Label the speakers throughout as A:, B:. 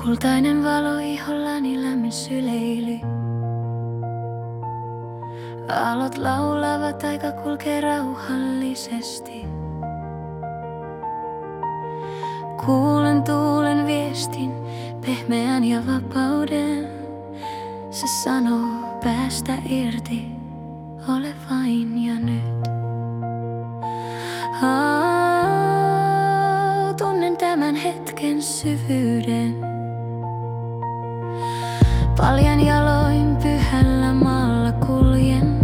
A: Kultainen valo ihollani, lämmin syleily. Aallot laulavat, aika kulkee rauhallisesti. Kuulen tuulen viestin, pehmeän ja vapauden. Se sanoo, päästä irti, ole vain ja nyt. Tunnen tämän hetken syvyyden. Paljan jaloin pyhällä maalla kuljen.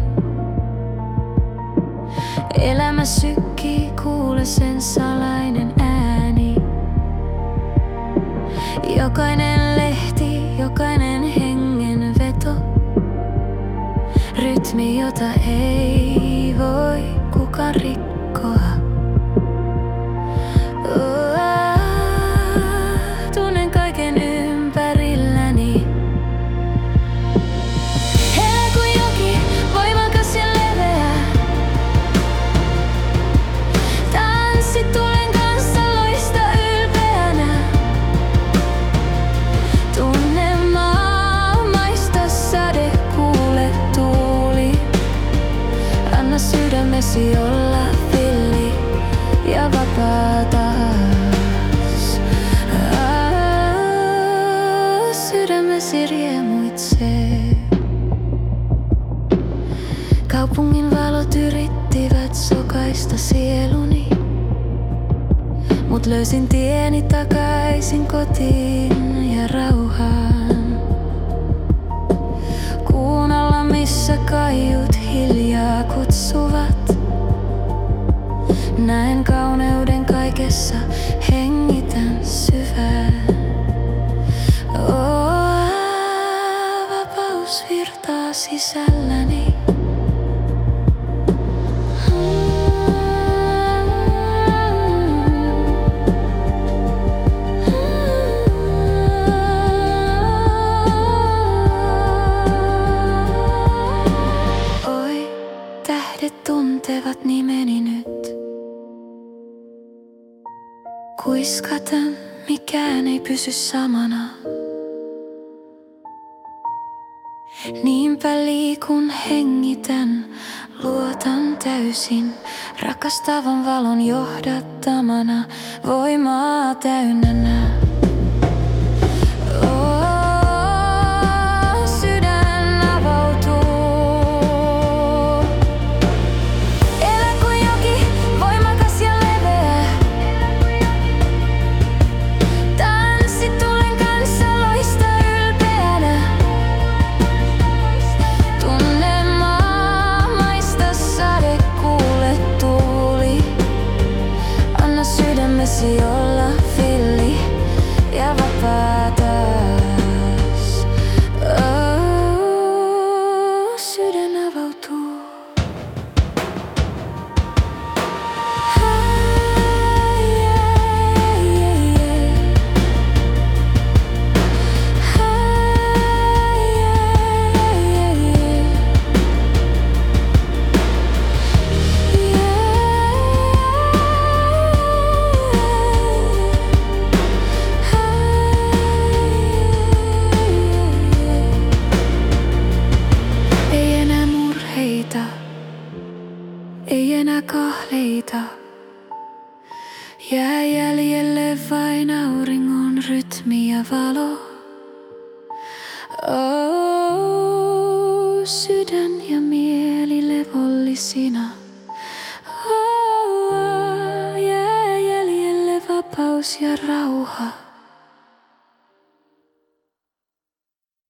A: Elämä sykkii, kuule sen salainen ääni. Jokainen lehti, jokainen hengenveto. Rytmi, jota ei voi kukaan rikkoa. Tunnen kaiken ympärilläni. Elä kuin joki, voimakas ja leveä. Tanssi tuulen kanssa, loista ylpeänä. Tunne maa, maista sade, kuule tuuli. Anna sydämesi olla villi ja vapaa taas. Sydämesi riemuitsee. Kaupungin valot yrittivät sokaista sieluni, mut löysin tieni takaisin kotiin ja rauhaan. Kuun alla, missä kaiut hiljaa kutsuvat. Näen kauneuden kaikessa, hengitän syvään. Vapaus virtaa sisälläni. Oi, tähdet tuntevat nimeni nyt. Kuiskaten, mikään ei pysy samana. Niinpä liikun, hengitän, luotan täysin. Rakastavan valon johdattamana, voimaa täynnä näen. Sydän avautuu. Elä kuin joki, voimakas ja leveä. Tanssi tuulen kanssa, loista ylpeänä. Tunne maa, maista sade, kuule tuuli. Anna sydämesi olla villi ja vapaa taas. Sydän avautuu. Ei enää murheita, ei enää kahleita. Jää jäljelle vain auringon rytmi ja valo. Sydän ja mieli levollisina. Jää jäljelle vapaus ja rauha.